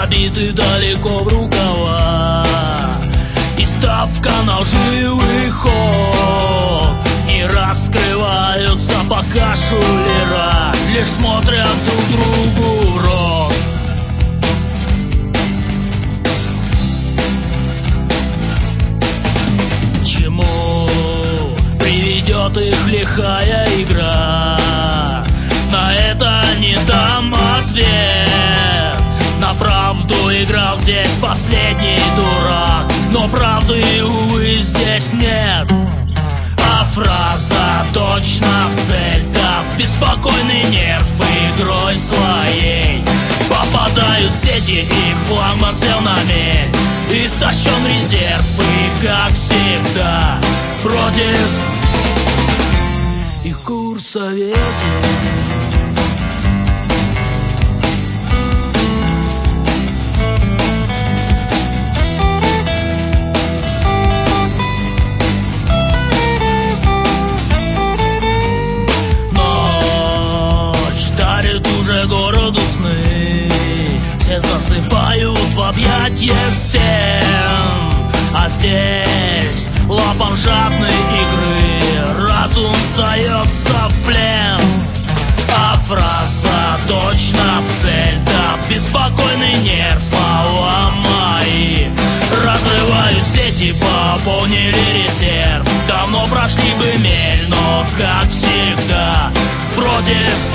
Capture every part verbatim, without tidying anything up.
забиты далеко в рукава, и ставка на лживый ход. Не раскрываются пока шулера, лишь смотрят друг другу в рот. К чему приведет их лихая игра? На это не дам ответ. На правду играл здесь последний дурак, но правды, увы, здесь нет. А фраза точно в цель, да, беспокойный нерв игрой своей. Попадаю в сети, и флагман сел на мель. Истощен резерв, и как всегда против их курса ветер. Городу сны, все засыпают в объятьях стен, а здесь лапам жадной игры разум сдается в плен. А фраза точно в цель, да, беспокойный нерв, слова мои разрывают сети, пополнили резерв. Давно прошли бы мель, но как всегда против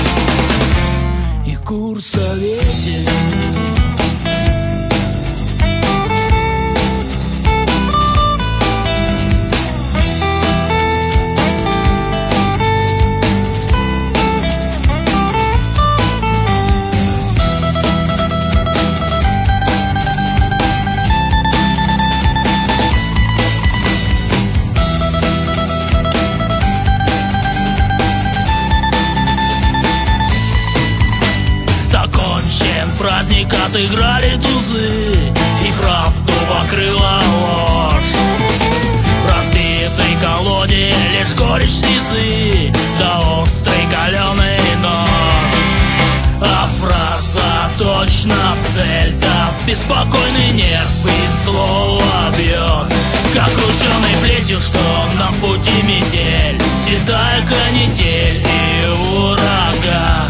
курса ветер. Праздник, отыграли тузы, и правду покрыла ложь. В разбитой колоде лишь горечь слезы, да острый каленый нож. А фраза точно в цель, да, беспокойный нерв и слово бьет, как крученой плетью, что на пути метель, седая канитель и ураган.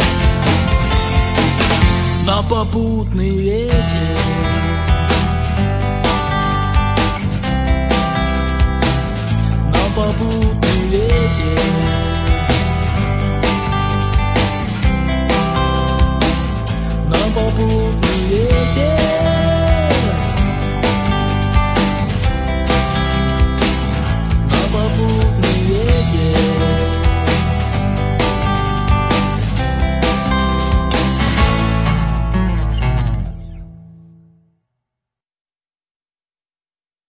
На попутный ветер, на попутный ветер, на попутный ветер.